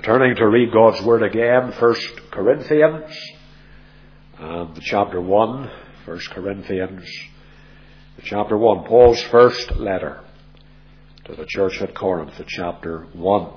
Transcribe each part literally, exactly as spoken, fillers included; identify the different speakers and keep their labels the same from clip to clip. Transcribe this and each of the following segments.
Speaker 1: turning to read God's Word again, First Corinthians, and chapter one, First Corinthians, chapter one, Paul's first letter to the church at Corinth, chapter one.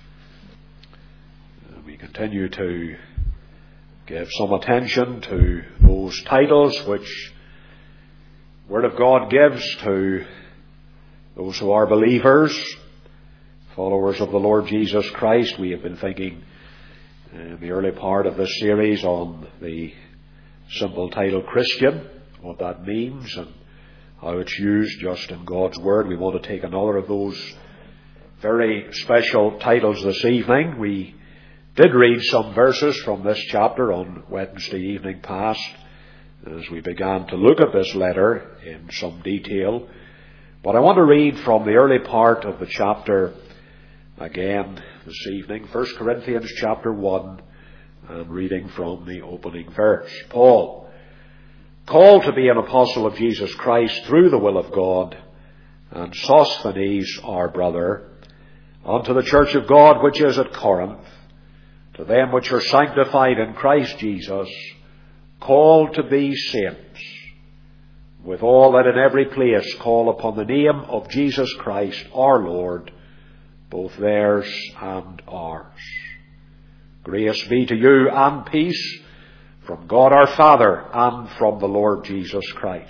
Speaker 1: We continue to give some attention to those titles which Word of God gives to those who are believers, followers of the Lord Jesus Christ. We have been thinking in the early part of this series on the simple title Christian, what that means and how it's used just in God's Word. We want to take another of those very special titles this evening. We did read some verses from this chapter on Wednesday evening past as we began to look at this letter in some detail. But I want to read from the early part of the chapter again this evening, First Corinthians chapter one, and reading from the opening verse. Paul, called to be an apostle of Jesus Christ through the will of God, and Sosthenes our brother, unto the church of God which is at Corinth, to them which are sanctified in Christ Jesus, called to be saints, with all that in every place call upon the name of Jesus Christ our Lord, both theirs and ours. Grace be to you and peace from God our Father and from the Lord Jesus Christ.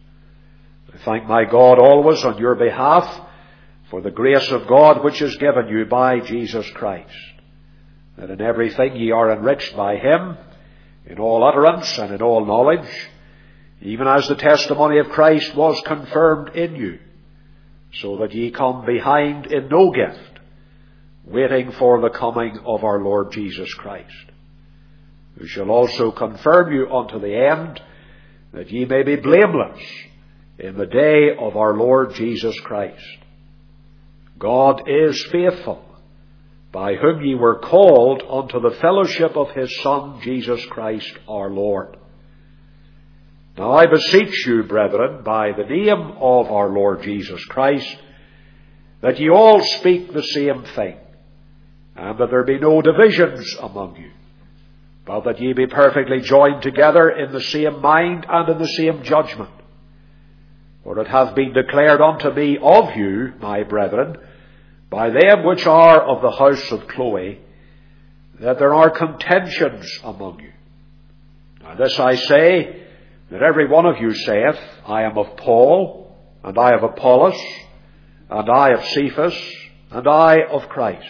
Speaker 1: I thank my God always on your behalf for the grace of God which is given you by Jesus Christ, that in everything ye are enriched by him, in all utterance and in all knowledge, even as the testimony of Christ was confirmed in you, so that ye come behind in no gift, waiting for the coming of our Lord Jesus Christ, who shall also confirm you unto the end, that ye may be blameless in the day of our Lord Jesus Christ. God is faithful, by whom ye were called unto the fellowship of his Son, Jesus Christ our Lord. Now I beseech you, brethren, by the name of our Lord Jesus Christ, that ye all speak the same thing, and that there be no divisions among you, but that ye be perfectly joined together in the same mind and in the same judgment. For it hath been declared unto me of you, my brethren, by them which are of the house of Chloe, that there are contentions among you. Now this I say, that every one of you saith, I am of Paul, and I of Apollos, and I of Cephas, and I of Christ.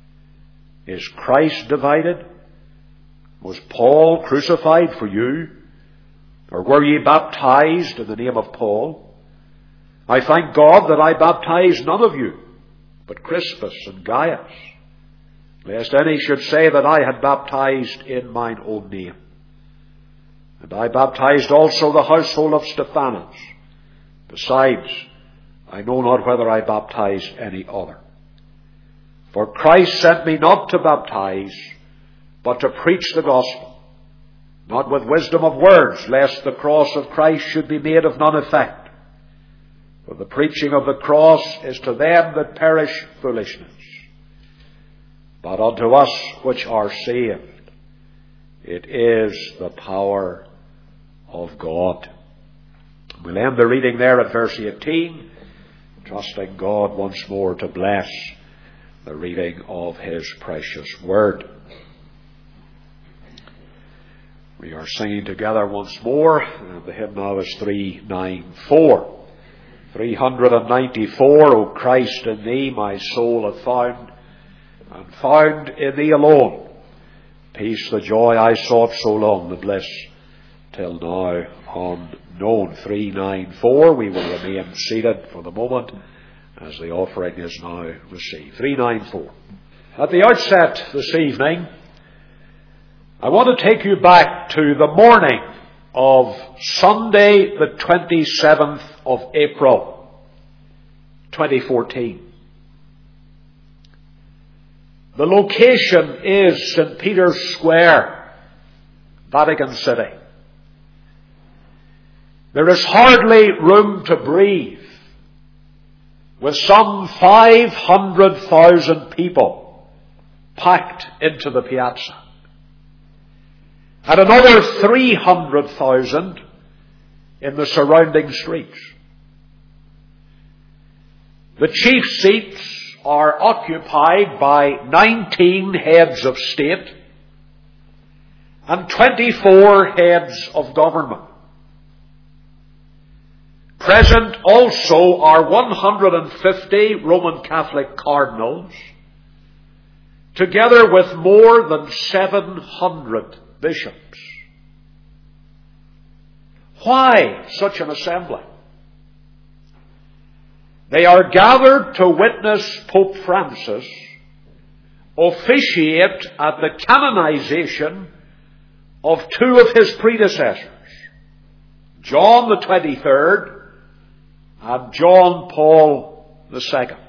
Speaker 1: Is Christ divided? Was Paul crucified for you? Or were ye baptized in the name of Paul? I thank God that I baptized none of you, but Crispus and Gaius, lest any should say that I had baptized in mine own name. And I baptized also the household of Stephanas. Besides, I know not whether I baptized any other. For Christ sent me not to baptize, but to preach the gospel, not with wisdom of words, lest the cross of Christ should be made of none effect. For the preaching of the cross is to them that perish foolishness, but unto us which are saved it is the power of God. We'll end the reading there at verse eighteen, trusting God once more to bless the reading of his precious word. We are singing together once more, and the hymn now is three ninety-four. three ninety-four, O Christ, in thee my soul hath found, and found in thee alone peace, the joy I sought so long, the bliss till now unknown. three ninety-four, we will remain seated for the moment as the offering is now received. three ninety-four. At the outset this evening, I want to take you back to the morning of Sunday the twenty-seventh of April, twenty fourteen. The location is Saint Peter's Square, Vatican City. There is hardly room to breathe, with some five hundred thousand people packed into the piazza. And another three hundred thousand in the surrounding streets. The chief seats are occupied by nineteen heads of state and twenty-four heads of government. Present also are one hundred fifty Roman Catholic cardinals, together with more than seven hundred bishops. Why such an assembly? They are gathered to witness Pope Francis officiate at the canonization of two of his predecessors, John the twenty-third and John Paul the second.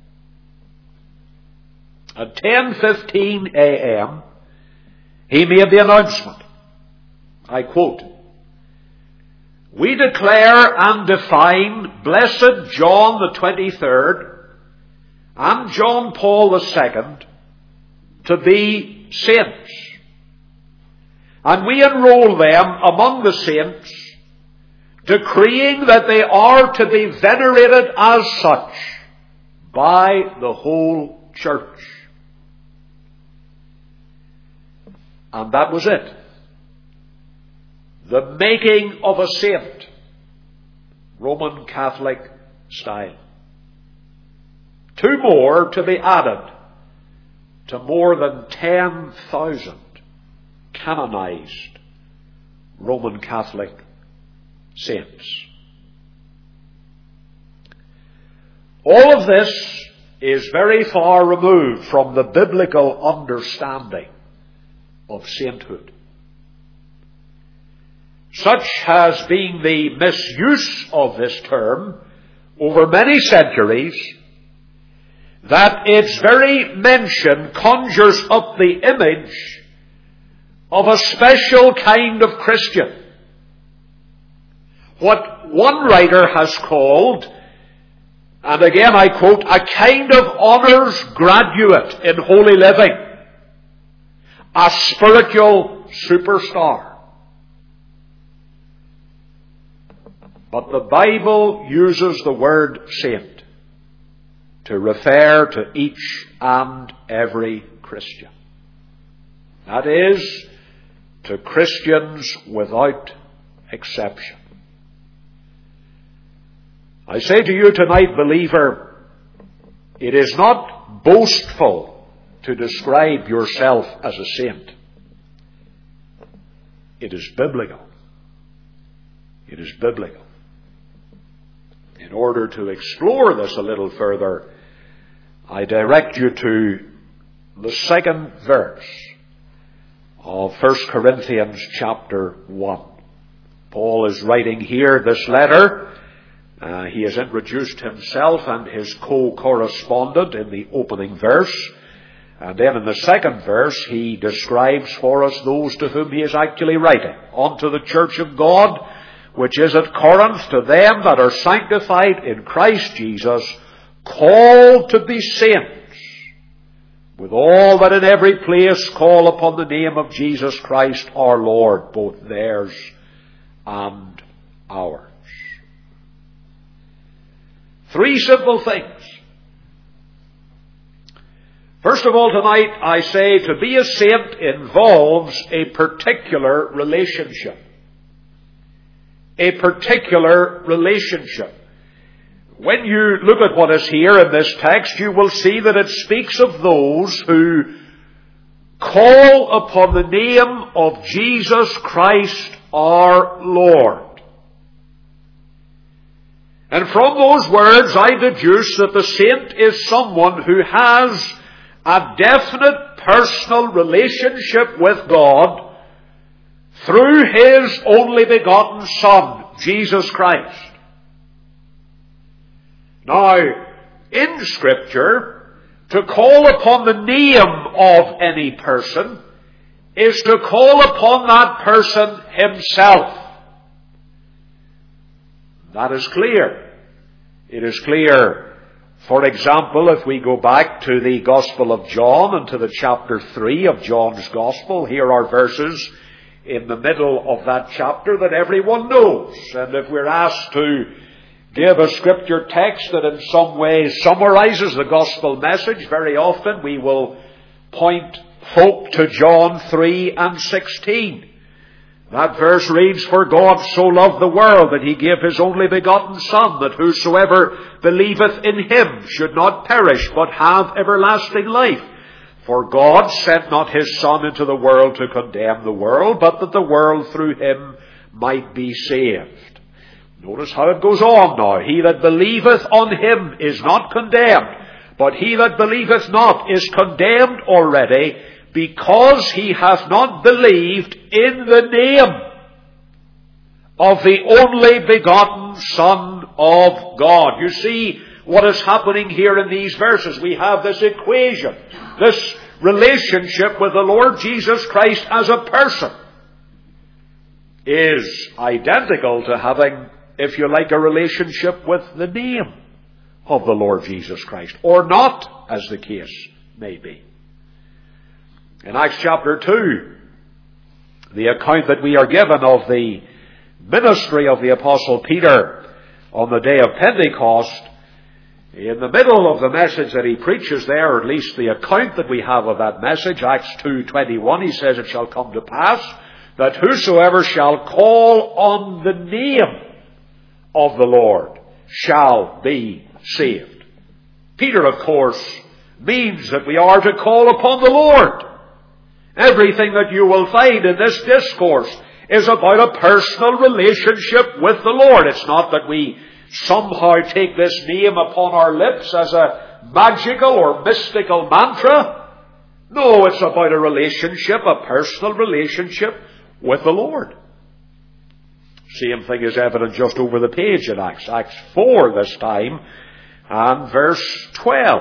Speaker 1: At ten fifteen a.m., he made the announcement. I quote, "We declare and define Blessed John the twenty-third and John Paul the second to be saints. And we enroll them among the saints, decreeing that they are to be venerated as such by the whole church." And that was it. The making of a saint, Roman Catholic style. Two more to be added to more than ten thousand canonized Roman Catholic saints. All of this is very far removed from the biblical understanding of sainthood. Such has been the misuse of this term over many centuries that its very mention conjures up the image of a special kind of Christian. What one writer has called, and again I quote, a kind of honours graduate in holy living, a spiritual superstar. But the Bible uses the word saint to refer to each and every Christian. That is, to Christians without exception. I say to you tonight, believer, it is not boastful to describe yourself as a saint. It is biblical. It is biblical. In order to explore this a little further, I direct you to the second verse of First Corinthians chapter one. Paul is writing here this letter. Uh, he has introduced himself and his co-correspondent in the opening verse. And then in the second verse, he describes for us those to whom he is actually writing. Unto the church of God, which is at Corinth, to them that are sanctified in Christ Jesus, called to be saints, with all that in every place call upon the name of Jesus Christ our Lord, both theirs and ours. Three simple things. First of all, tonight I say to be a saint involves a particular relationship. A particular relationship. When you look at what is here in this text, you will see that it speaks of those who call upon the name of Jesus Christ our Lord. And from those words I deduce that the saint is someone who has a definite personal relationship with God through His only begotten Son, Jesus Christ. Now, in Scripture, to call upon the name of any person is to call upon that person himself. That is clear. It is clear For example, if we go back to the Gospel of John and to the chapter three of John's Gospel, here are verses in the middle of that chapter that everyone knows. And if we're asked to give a scripture text that in some way summarizes the gospel message, very often we will point folk to John three and sixteen. That verse reads, "For God so loved the world that he gave his only begotten Son, that whosoever believeth in him should not perish, but have everlasting life. For God sent not his Son into the world to condemn the world, but that the world through him might be saved." Notice how it goes on now. "He that believeth on him is not condemned, but he that believeth not is condemned already, because he hath not believed in the name of the only begotten Son of God." You see what is happening here in these verses. We have this equation, this relationship with the Lord Jesus Christ as a person is identical to having, if you like, a relationship with the name of the Lord Jesus Christ, or not, as the case may be. In Acts chapter two, the account that we are given of the ministry of the Apostle Peter on the day of Pentecost, in the middle of the message that he preaches there, or at least the account that we have of that message, Acts two twenty-one, he says, "It shall come to pass that whosoever shall call on the name of the Lord shall be saved." Peter, of course, means that we are to call upon the Lord. Everything that you will find in this discourse is about a personal relationship with the Lord. It's not that we somehow take this name upon our lips as a magical or mystical mantra. No, it's about a relationship, a personal relationship with the Lord. Same thing is evident just over the page in Acts. Acts four this time, and verse twelve.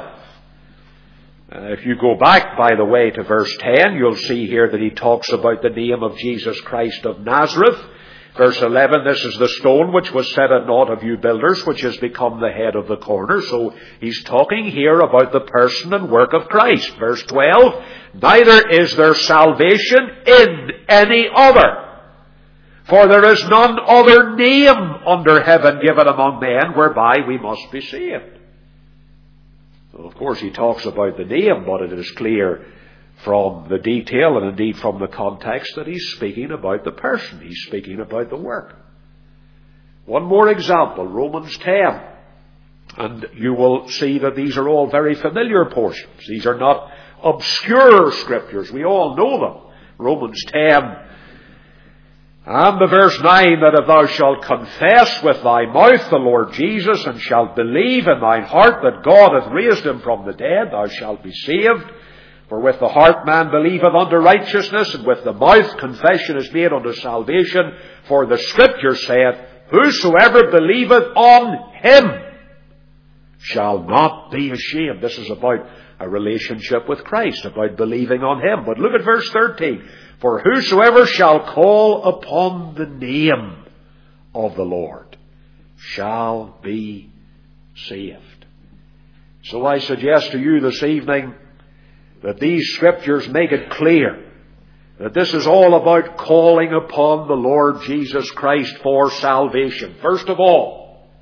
Speaker 1: Uh, if you go back, by the way, to verse ten, you'll see here that he talks about the name of Jesus Christ of Nazareth. Verse eleven, "This is the stone which was set at naught of you builders, which has become the head of the corner." So he's talking here about the person and work of Christ. Verse twelve, "Neither is there salvation in any other, for there is none other name under heaven given among men whereby we must be saved." Of course, he talks about the name, but it is clear from the detail and indeed from the context that he's speaking about the person. He's speaking about the work. One more example, Romans ten. And you will see that these are all very familiar portions. These are not obscure scriptures. We all know them. Romans ten. And the verse nine, "That if thou shalt confess with thy mouth the Lord Jesus, and shalt believe in thine heart that God hath raised him from the dead, thou shalt be saved. For with the heart man believeth unto righteousness, and with the mouth confession is made unto salvation. For the Scripture saith, Whosoever believeth on him shall not be ashamed." This is about a relationship with Christ, about believing on him. But look at verse thirteen. "For whosoever shall call upon the name of the Lord shall be saved." So I suggest to you this evening that these scriptures make it clear that this is all about calling upon the Lord Jesus Christ for salvation. First of all,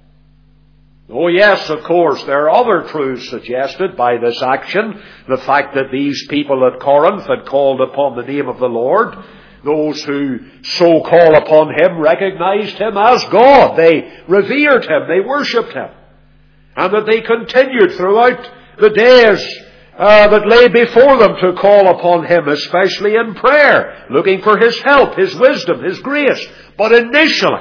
Speaker 1: oh yes, of course, there are other truths suggested by this action. The fact that these people at Corinth had called upon the name of the Lord. Those who so call upon him recognized him as God. They revered him. They worshipped him. And that they continued throughout the days uh, that lay before them to call upon him, especially in prayer, looking for his help, his wisdom, his grace. But initially,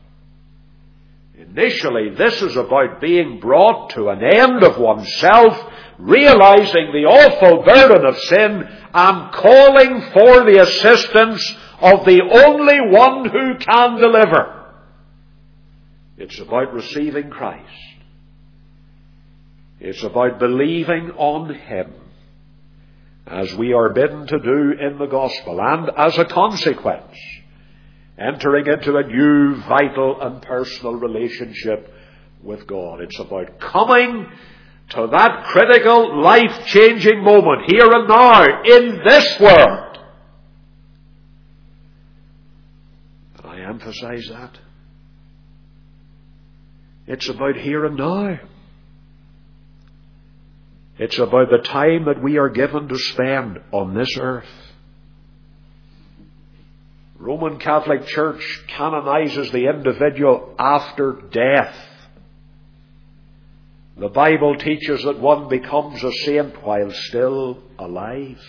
Speaker 1: Initially, this is about being brought to an end of oneself, realizing the awful burden of sin, and calling for the assistance of the only one who can deliver. It's about receiving Christ. It's about believing on him, as we are bidden to do in the gospel, and as a consequence, entering into a new, vital and personal relationship with God. It's about coming to that critical, life-changing moment, here and now, in this world. And I emphasize that. It's about here and now. It's about the time that we are given to spend on this earth. Roman Catholic Church canonizes the individual after death. The Bible teaches that one becomes a saint while still alive.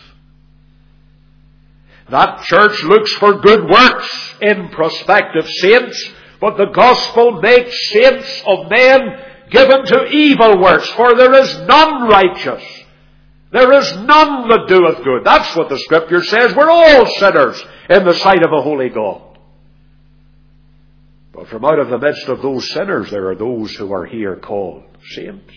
Speaker 1: That church looks for good works in prospective saints, but the gospel makes saints of men given to evil works, for there is none righteous. There is none that doeth good. That's what the Scripture says. We're all sinners in the sight of a holy God. But from out of the midst of those sinners, there are those who are here called saints.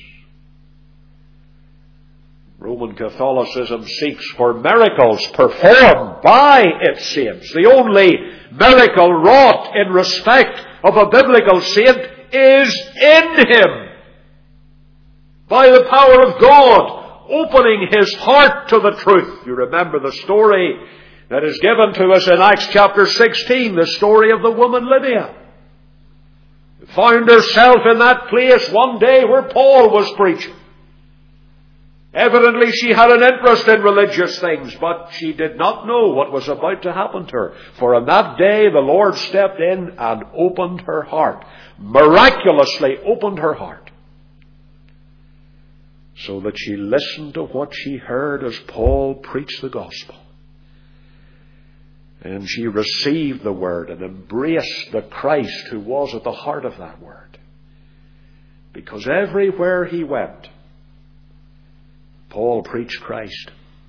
Speaker 1: Roman Catholicism seeks for miracles performed by its saints. The only miracle wrought in respect of a biblical saint is in him, by the power of God, opening his heart to the truth. You remember the story that is given to us in Acts chapter sixteen, the story of the woman Lydia. Found herself in that place one day where Paul was preaching. Evidently she had an interest in religious things, but she did not know what was about to happen to her. For on that day the Lord stepped in and opened her heart. Miraculously opened her heart. So that she listened to what she heard as Paul preached the gospel. And she received the word and embraced the Christ who was at the heart of that word. Because everywhere he went, Paul preached Christ.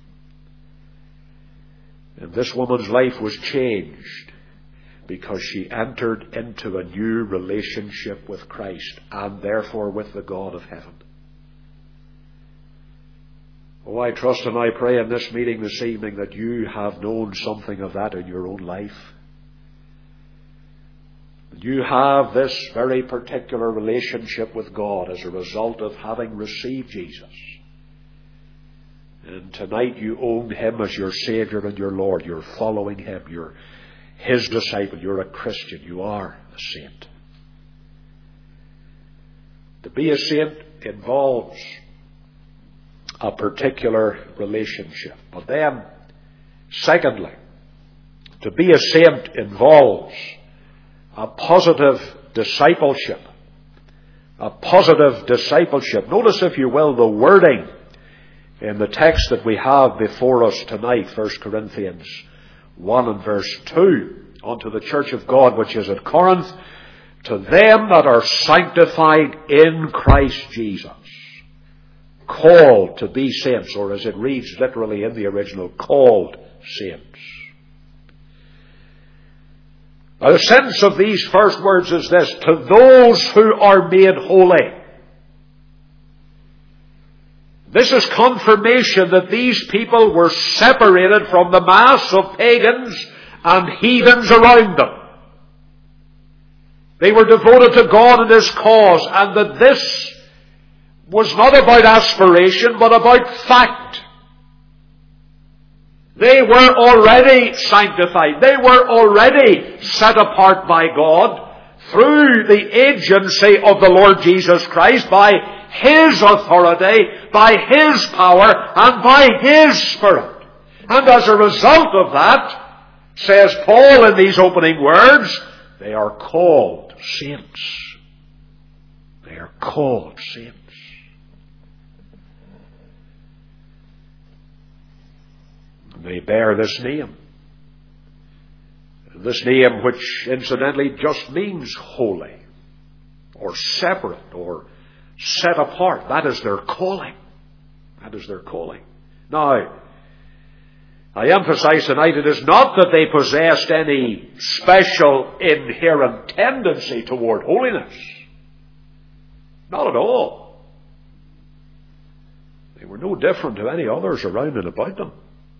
Speaker 1: And this woman's life was changed because she entered into a new relationship with Christ and therefore with the God of heaven. Oh, I trust and I pray in this meeting this evening that you have known something of that in your own life. You have this very particular relationship with God as a result of having received Jesus. And tonight you own Him as your Savior and your Lord. You're following Him. You're His disciple. You're a Christian. You are a saint. To be a saint involves a particular relationship. But then, secondly, to be a saint involves a positive discipleship. A positive discipleship. Notice, if you will, the wording in the text that we have before us tonight, First Corinthians one and verse two, unto the church of God which is at Corinth, to them that are sanctified in Christ Jesus, called to be saints, or as it reads literally in the original, called saints. Now, the sense of these first words is this: to those who are made holy. This is confirmation that these people were separated from the mass of pagans and heathens around them. They were devoted to God and His cause, and that this was not about aspiration, but about fact. They were already sanctified. They were already set apart by God through the agency of the Lord Jesus Christ, by His authority, by His power, and by His Spirit. And as a result of that, says Paul in these opening words, they are called saints. They are called saints. They bear this name. This name, which incidentally just means holy, or separate, or set apart. That is their calling. That is their calling. Now, I emphasize tonight, it is not that they possessed any special inherent tendency toward holiness. Not at all. They were no different to any others around and about them.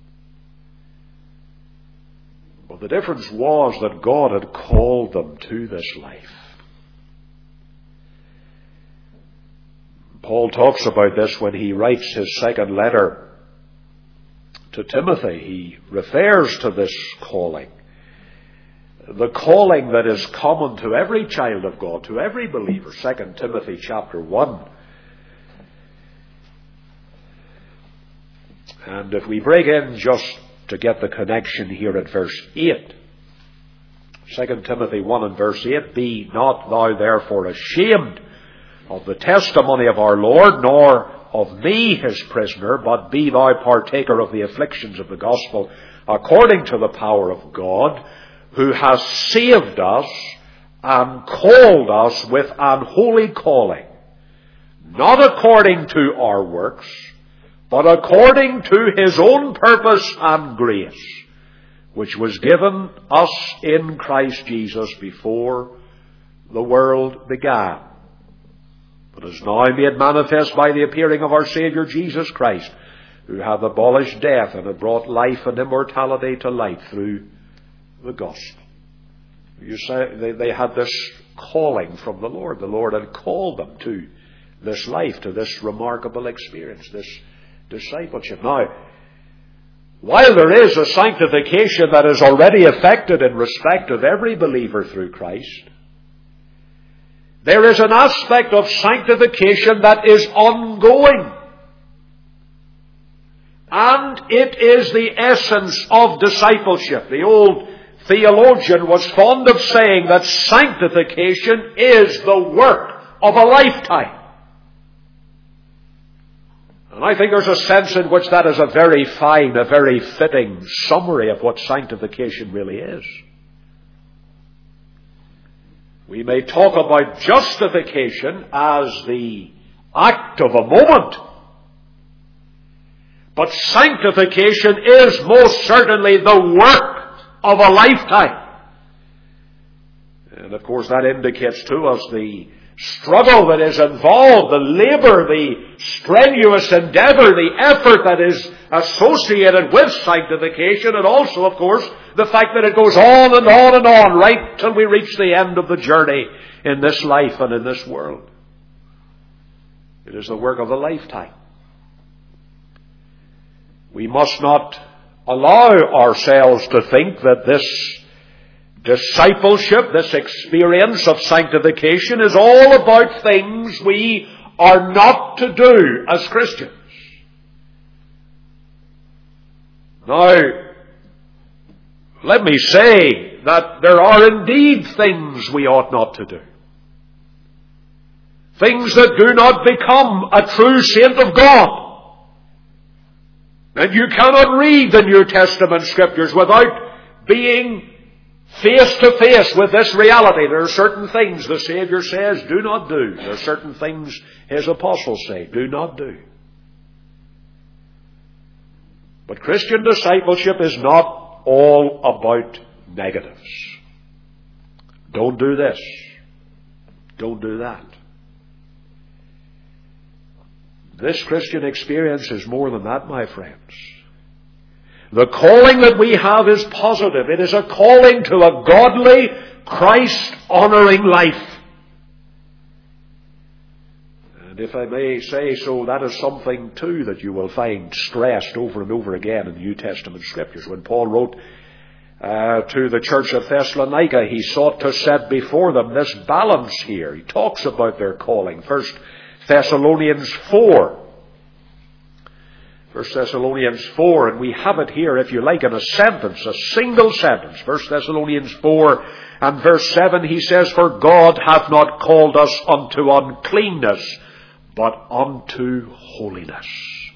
Speaker 1: But the difference was that God had called them to this life. Paul talks about this when he writes his second letter to Timothy. He refers to this calling. The calling that is common to every child of God, to every believer. Second Timothy chapter one. And if we break in just to get the connection here at verse eight. Second Timothy one and verse eight. Be not thou therefore ashamed of the testimony of our Lord, nor of me his prisoner, but be thou partaker of the afflictions of the gospel, according to the power of God, who has saved us and called us with an holy calling, not according to our works, but according to his own purpose and grace, which was given us in Christ Jesus before the world began, but is now made manifest by the appearing of our Saviour Jesus Christ, who hath abolished death and hath brought life and immortality to light through the gospel. You say they, they had this calling from the Lord. The Lord had called them to this life, to this remarkable experience, this discipleship. Now, while there is a sanctification that is already effected in respect of every believer through Christ, there is an aspect of sanctification that is ongoing. And it is the essence of discipleship. The old theologian was fond of saying that sanctification is the work of a lifetime. And I think there's a sense in which that is a very fine, a very fitting summary of what sanctification really is. We may talk about justification as the act of a moment, but sanctification is most certainly the work of a lifetime. And of course that indicates to us the struggle that is involved, the labor, the strenuous endeavor, the effort that is associated with sanctification, and also, of course, the fact that it goes on and on and on right till we reach the end of the journey in this life and in this world. It is the work of a lifetime. We must not allow ourselves to think that this discipleship, this experience of sanctification is all about things we are not to do as Christians. Now, let me say that there are indeed things we ought not to do. Things that do not become a true saint of God. And you cannot read the New Testament Scriptures without being face to face with this reality. There are certain things the Saviour says, do not do. There are certain things His apostles say, do not do. But Christian discipleship is not all about negatives. Don't do this. Don't do that. This Christian experience is more than that, my friends. The calling that we have is positive. It is a calling to a godly, Christ-honoring life. And if I may say so, that is something too that you will find stressed over and over again in the New Testament Scriptures. When Paul wrote uh, to the church of Thessalonica, he sought to set before them this balance here. He talks about their calling. First Thessalonians four. First Thessalonians four, and we have it here, if you like, in a sentence, a single sentence. First Thessalonians four and verse seven, he says, For God hath not called us unto uncleanness, but unto holiness.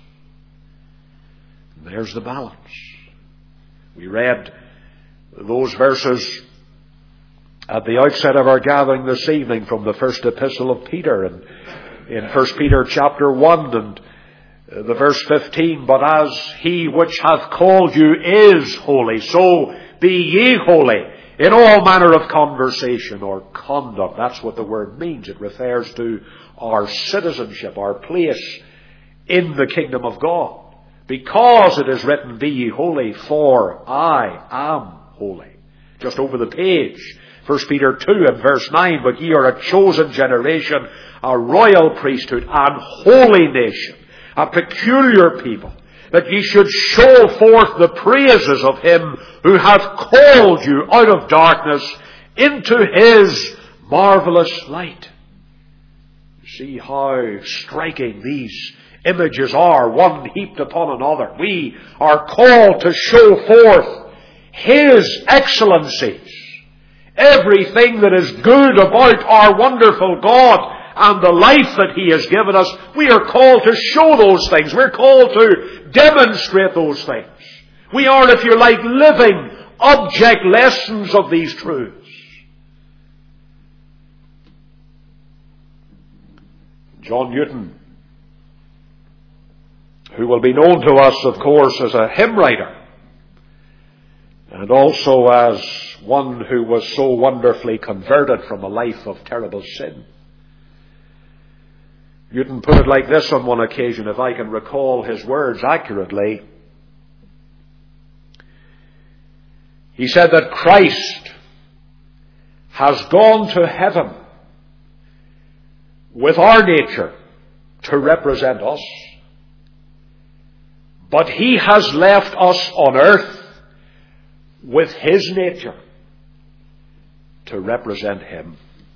Speaker 1: And there's the balance. We read those verses at the outset of our gathering this evening from the first epistle of Peter, and in First Peter chapter one and the verse fifteen, But as he which hath called you is holy, so be ye holy in all manner of conversation or conduct. That's what the word means. It refers to our citizenship, our place in the kingdom of God. Because it is written, Be ye holy, for I am holy. Just over the page, First Peter two and verse nine, but ye are a chosen generation, a royal priesthood, and holy nation, a peculiar people, that ye should show forth the praises of him who hath called you out of darkness into his marvellous light. See how striking these images are, one heaped upon another. We are called to show forth his excellencies. Everything that is good about our wonderful God and the life that he has given us, we are called to show those things. We're called to demonstrate those things. We are, if you like, living object lessons of these truths. John Newton, who will be known to us, of course, as a hymn writer, and also as one who was so wonderfully converted from a life of terrible sin. Newton put it like this on one occasion, if I can recall his words accurately. He said that Christ has gone to heaven with our nature to represent us, but he has left us on earth with his nature to represent him.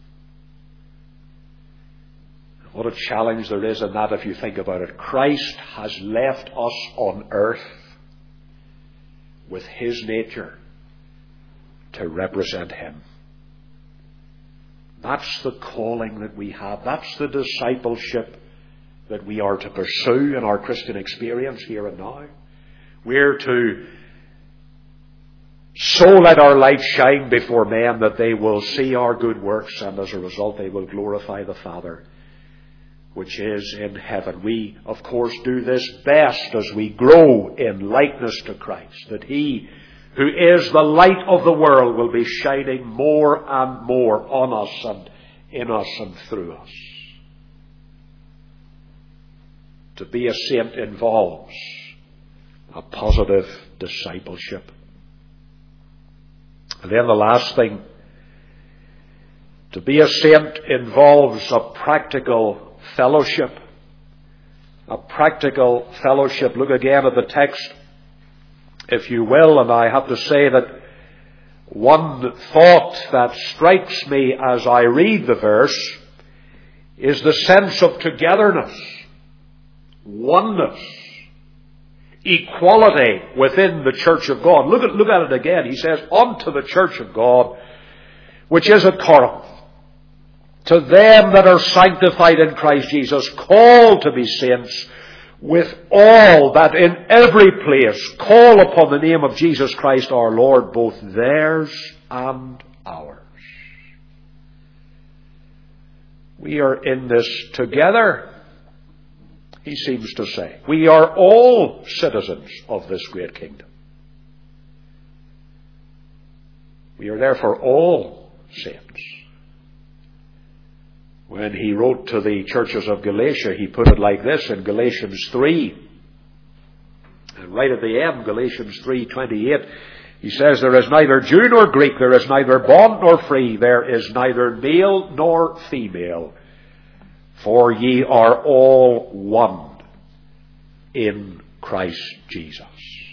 Speaker 1: What a challenge there is in that if you think about it. Christ has left us on earth with his nature to represent him. That's the calling that we have. That's the discipleship that we are to pursue in our Christian experience here and now. We're to so let our light shine before men that they will see our good works, and as a result they will glorify the Father which is in heaven. We, of course, do this best as we grow in likeness to Christ, that he who is the light of the world will be shining more and more on us and in us and through us. To be a saint involves a positive discipleship. And then the last thing, to be a saint involves a practical fellowship. A practical fellowship. Look again at the text, if you will, and I have to say that one thought that strikes me as I read the verse is the sense of togetherness, oneness, equality within the church of God. Look at, look at it again. He says, unto the church of God, which is at Corinth, to them that are sanctified in Christ Jesus, called to be saints, with all that in every place call upon the name of Jesus Christ our Lord, both theirs and ours. We are in this together, he seems to say. We are all citizens of this great kingdom. We are therefore all saints. When he wrote to the churches of Galatia, he put it like this in Galatians three. And right at the end, Galatians three twenty-eight, he says, there is neither Jew nor Greek, there is neither bond nor free, there is neither male nor female, for ye are all one in Christ Jesus.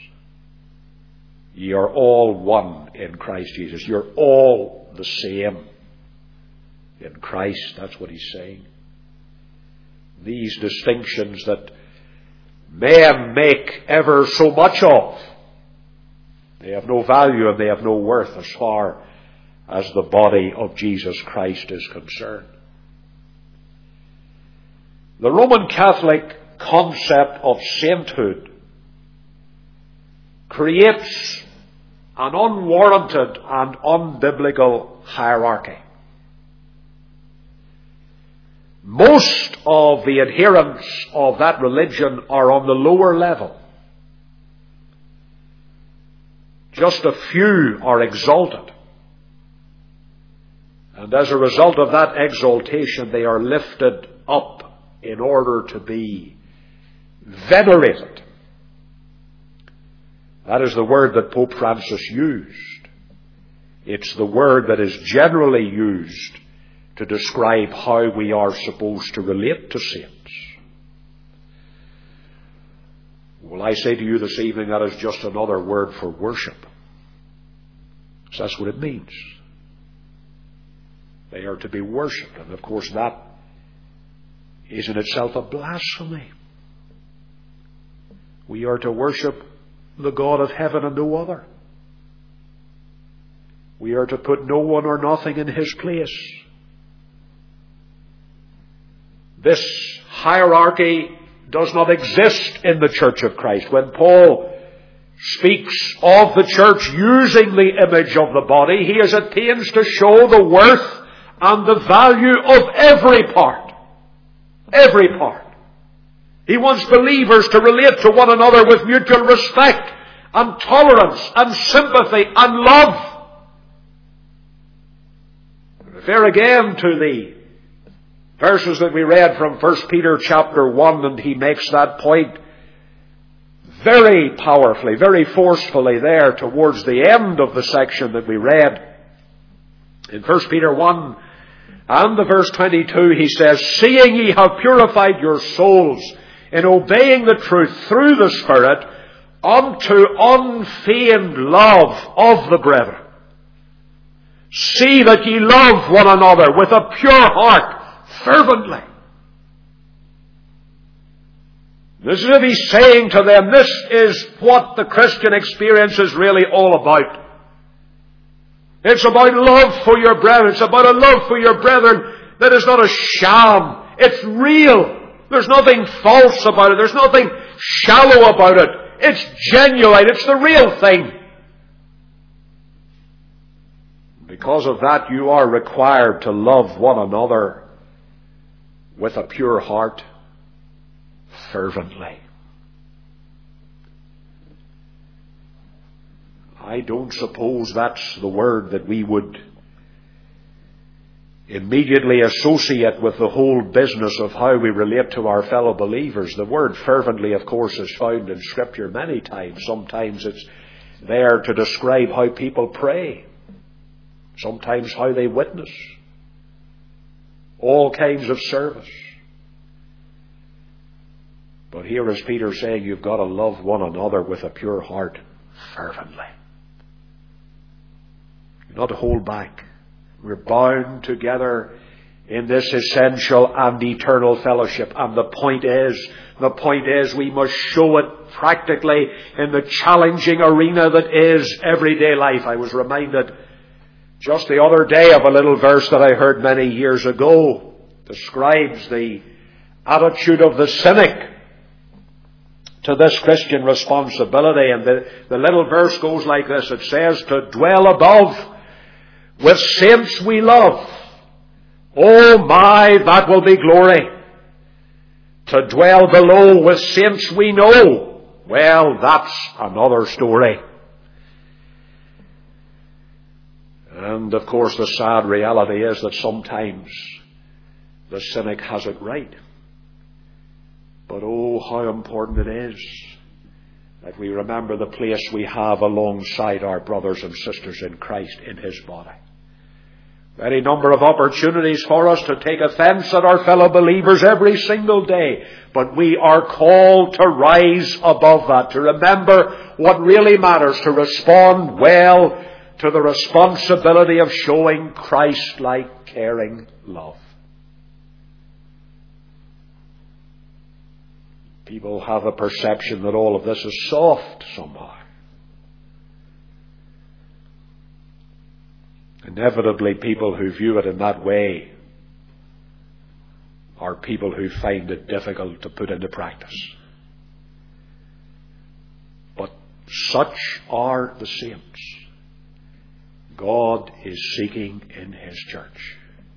Speaker 1: Ye are all one in Christ Jesus. You're all the same in Christ. That's what he's saying. These distinctions that men make ever so much of, they have no value and they have no worth as far as the body of Jesus Christ is concerned. The Roman Catholic concept of sainthood creates an unwarranted and unbiblical hierarchy. Most of the adherents of that religion are on the lower level. Just a few are exalted. And as a result of that exaltation, they are lifted up in order to be venerated. That is the word that Pope Francis used It's the word that is generally used to describe how we are supposed to relate to saints. Well, I say to you this evening, that is just another word for worship. So that's what it means. They are to be worshipped. And of course that is in itself a blasphemy. We are to worship the God of heaven and no other. We are to put no one or nothing in His place. This hierarchy does not exist in the Church of Christ. When Paul speaks of the church using the image of the body, he is at pains to show the worth and the value of every part. Every part. He wants believers to relate to one another with mutual respect and tolerance and sympathy and love. Refer again to the verses that we read from First Peter chapter one, and he makes that point very powerfully, very forcefully there towards the end of the section that we read. In First Peter one and the verse twenty-two, he says, "Seeing ye have purified your souls in obeying the truth through the Spirit unto unfeigned love of the brethren. See that ye love one another with a pure heart, fervently." This is if he's saying to them, this is what the Christian experience is really all about. It's about love for your brethren. It's about a love for your brethren that is not a sham. It's real. There's nothing false about it. There's nothing shallow about it. It's genuine. It's the real thing. Because of that, you are required to love one another with a pure heart, fervently. I don't suppose that's the word that we would immediately associate with the whole business of how we relate to our fellow believers. The word fervently, of course, is found in Scripture many times. Sometimes it's there to describe how people pray. Sometimes how they witness. All kinds of service. But here is Peter saying you've got to love one another with a pure heart, fervently. You're not to hold back. We're bound together in this essential and eternal fellowship. And the point is, the point is we must show it practically in the challenging arena that is everyday life. I was reminded just the other day of a little verse that I heard many years ago. Describes the attitude of the cynic to this Christian responsibility. And the, the little verse goes like this. It says, "To dwell above with saints we love. Oh my, that will be glory. To dwell below with saints we know. Well, that's another story." And of course the sad reality is that sometimes the cynic has it right. But oh, how important it is that we remember the place we have alongside our brothers and sisters in Christ in His body. Any number of opportunities for us to take offence at our fellow believers every single day. But we are called to rise above that, to remember what really matters, to respond well to the responsibility of showing Christ-like caring love. People have a perception that all of this is soft somehow. Inevitably, people who view it in that way are people who find it difficult to put into practice. But such are the saints God is seeking in His church.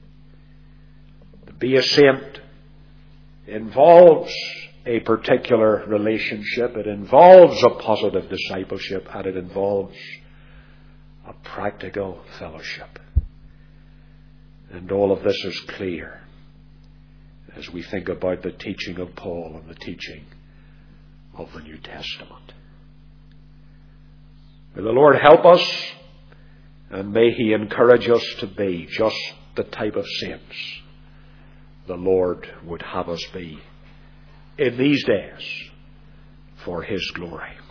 Speaker 1: To be a saint involves a particular relationship. It involves a positive discipleship, and it involves a practical fellowship. And all of this is clear as we think about the teaching of Paul and the teaching of the New Testament. May the Lord help us And may He encourage us to be just the type of saints the Lord would have us be in these days for His glory.